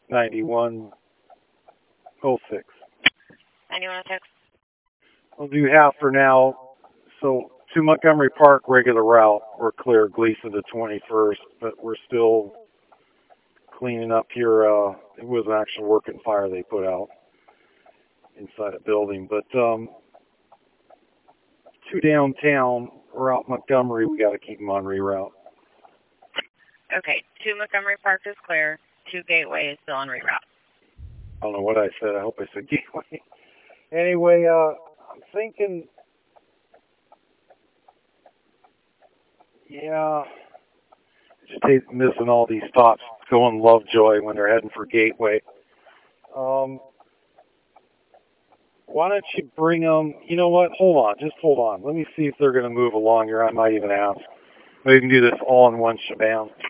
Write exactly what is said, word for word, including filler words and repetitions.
ninety-one oh six. ninety-one oh six. We'll do half for now. So to Montgomery Park, regular route, we're clear. Gleason to twenty-first, but we're still cleaning up here. Uh, it was an actual working fire they put out inside a building. But um, to downtown, route Montgomery, we got to keep them on reroute. Okay, two Montgomery Park is clear. Two Gateway is still on reroute. I don't know what I said. I hope I said Gateway. Anyway, uh, I'm thinking, yeah, just hate missing all these stops going Lovejoy when they're heading for Gateway. Um, why don't you bring them? You know what? Hold on, just hold on. Let me see if they're going to move along here. I might even ask. Maybe we can do this all in one shebang.